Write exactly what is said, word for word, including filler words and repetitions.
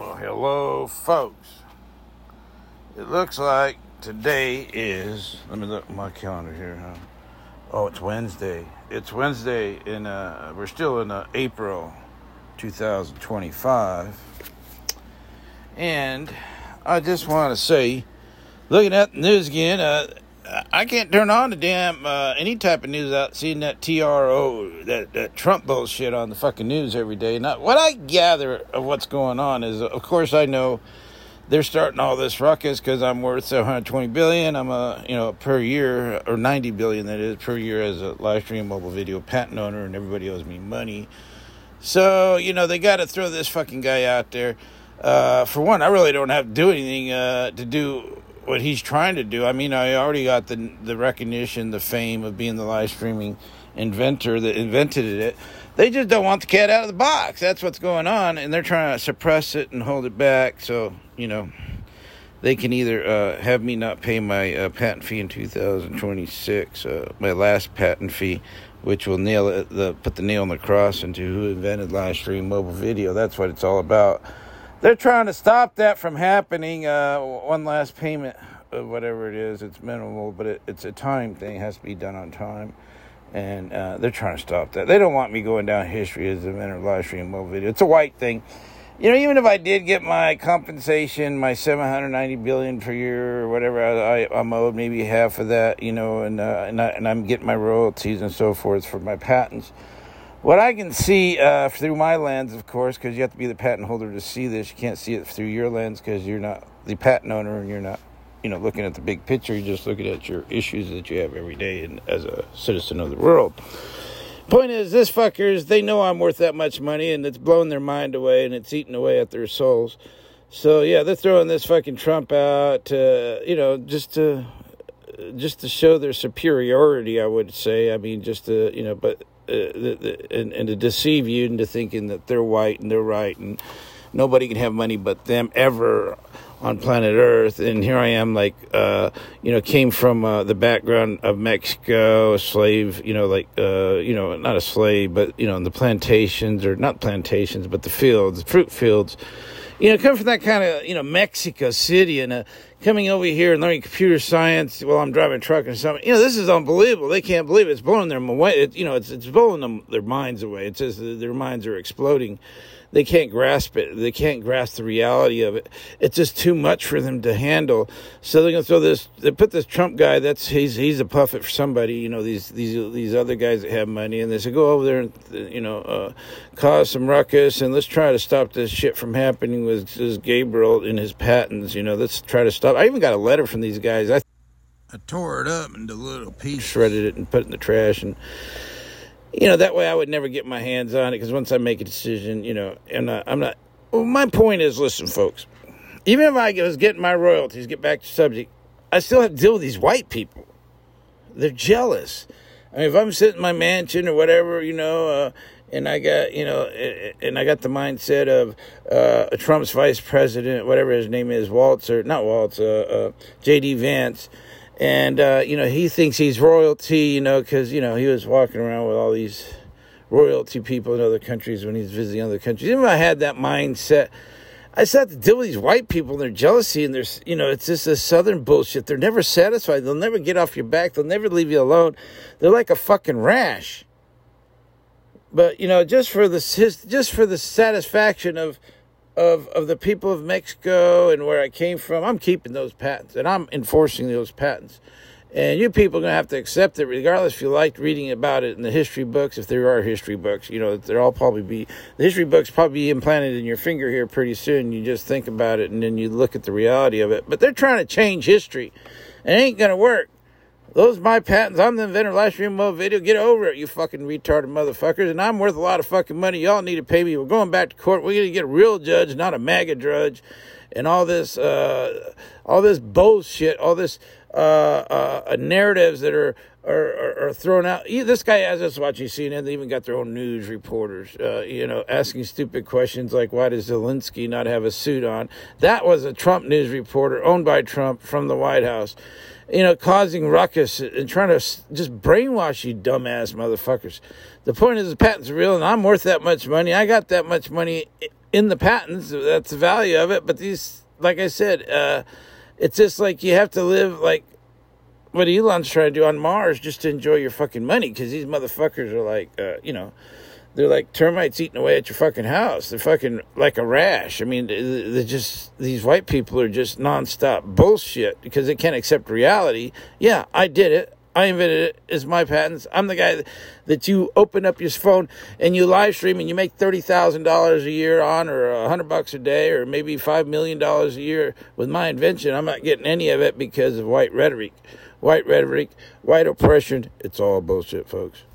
Well, hello, folks. It looks like today is, let me look at my calendar here. Huh? Oh, it's Wednesday. It's Wednesday, and uh, we're still in uh, April twenty twenty-five. And I just want to say, looking at the news again, uh, I can't turn on the damn uh, any type of news out seeing that T R O, that, that Trump bullshit on the fucking news every day. Now, what I gather of what's going on is, of course, I know they're starting all this ruckus because I'm worth one hundred twenty billion dollars. I'm a, you know, per year, or ninety billion dollars that is, per year as a live stream mobile video patent owner, and everybody owes me money. So, you know, they got to throw this fucking guy out there. Uh, for one, I really don't have to do anything uh, to do what he's trying to do. I mean, I already got the the recognition, the fame of being the live streaming inventor that invented it. They just don't want the cat out of the box. That's what's going on, and they're trying to suppress it and hold it back. So, you know, they can either uh, have me not pay my uh, patent fee in two thousand twenty-six, uh, my last patent fee, which will nail it, the put the nail in the cross into who invented live stream mobile video. That's what it's all about. They're trying to stop that from happening. Uh, one last payment of whatever it is. It's minimal, but it, it's a time thing. It has to be done on time. And uh, they're trying to stop that. They don't want me going down history as the inventor of live stream mobile video. It's a white thing. You know, even if I did get my compensation, my seven hundred ninety billion dollars per year or whatever I, I, I'm owed, maybe half of that, you know, and, uh, and, I, and I'm getting my royalties and so forth for my patents. What I can see uh, through my lens, of course, because you have to be the patent holder to see this. You can't see it through your lens because you're not the patent owner and you're not, you know, looking at the big picture. You're just looking at your issues that you have every day and as a citizen of the world. Point is, this fuckers, they know I'm worth that much money and it's blowing their mind away and it's eating away at their souls. So, yeah, they're throwing this fucking Trump out, uh, you know, just to, just to show their superiority, I would say. I mean, just to, you know, but... Uh, the, the, and, and to deceive you into thinking that they're white and they're right and nobody can have money but them ever on planet Earth. And here I am, like, uh, you know, came from uh, the background of Mexico, a slave, you know, like, uh, you know, not a slave, but, you know, in the plantations, or not plantations, but the fields, fruit fields. You know, come from that kind of, you know, Mexico City, and uh, coming over here and learning computer science while I'm driving a truck or something. You know, this is unbelievable. They can't believe it. It's blowing them away. It, you know, it's it's blowing them their minds away. It says their minds are exploding. They can't grasp it. They can't grasp the reality of it. It's just too much for them to handle. So they're going to throw this, they put this Trump guy, that's, he's, he's a puppet for somebody, you know, these, these, these other guys that have money. And they say, go over there and, you know, uh, cause some ruckus and let's try to stop this shit from happening with this Gabriel and his patents. You know, let's try to stop. I even got a letter from these guys. I, I tore it up into little pieces, shredded it and put it in the trash, and, you know, that way I would never get my hands on it, because once I make a decision, you know, I'm not, I'm not, well, my point is, listen, folks, even if I was getting my royalties, get back to subject, I still have to deal with these white people. They're jealous. I mean, if I'm sitting in my mansion or whatever, you know, uh, and I got, you know, and I got the mindset of uh, Trump's vice president, whatever his name is, Waltz, or not Waltz, uh, uh, J D Vance. And, uh, you know, he thinks he's royalty, you know, because, you know, he was walking around with all these royalty people in other countries when he's visiting other countries. Even if I had that mindset, I still have to deal with these white people and their jealousy. And there's, you know, it's just this southern bullshit. They're never satisfied. They'll never get off your back. They'll never leave you alone. They're like a fucking rash. But, you know, just for the, just for the satisfaction of, Of, of the people of Mexico and where I came from, I'm keeping those patents and I'm enforcing those patents. And you people are going to have to accept it, regardless if you liked reading about it in the history books, if there are history books. You know, they're all probably be, the history books probably be implanted in your finger here pretty soon. You just think about it and then you look at the reality of it. But they're trying to change history. And it ain't going to work. Those are my patents. I'm the inventor of live stream mobile video. Get over it, you fucking retarded motherfuckers. And I'm worth a lot of fucking money. Y'all need to pay me. We're going back to court. We're going to get a real judge, not a MAGA judge. And all this, uh, all this bullshit, all this uh, uh, narratives that are are, are, are thrown out. This guy has us watching C N N. They even got their own news reporters, uh, you know, asking stupid questions like, why does Zelensky not have a suit on? That was a Trump news reporter owned by Trump from the White House. You know, causing ruckus and trying to just brainwash you dumbass motherfuckers. The point is the patent's real and I'm worth that much money. I got that much money in the patents. That's the value of it. But these, like I said, uh, it's just like you have to live like what Elon's trying to do on Mars just to enjoy your fucking money, because these motherfuckers are like, uh, you know, they're like termites eating away at your fucking house. They're fucking like a rash. I mean, they're just, these white people are just nonstop bullshit because they can't accept reality. Yeah, I did it. I invented it. It's my patents. I'm the guy that, that you open up your phone and you live stream and you make thirty thousand dollars a year on, or a hundred bucks a day, or maybe five million dollars a year with my invention. I'm not getting any of it because of white rhetoric. White rhetoric, white oppression. It's all bullshit, folks.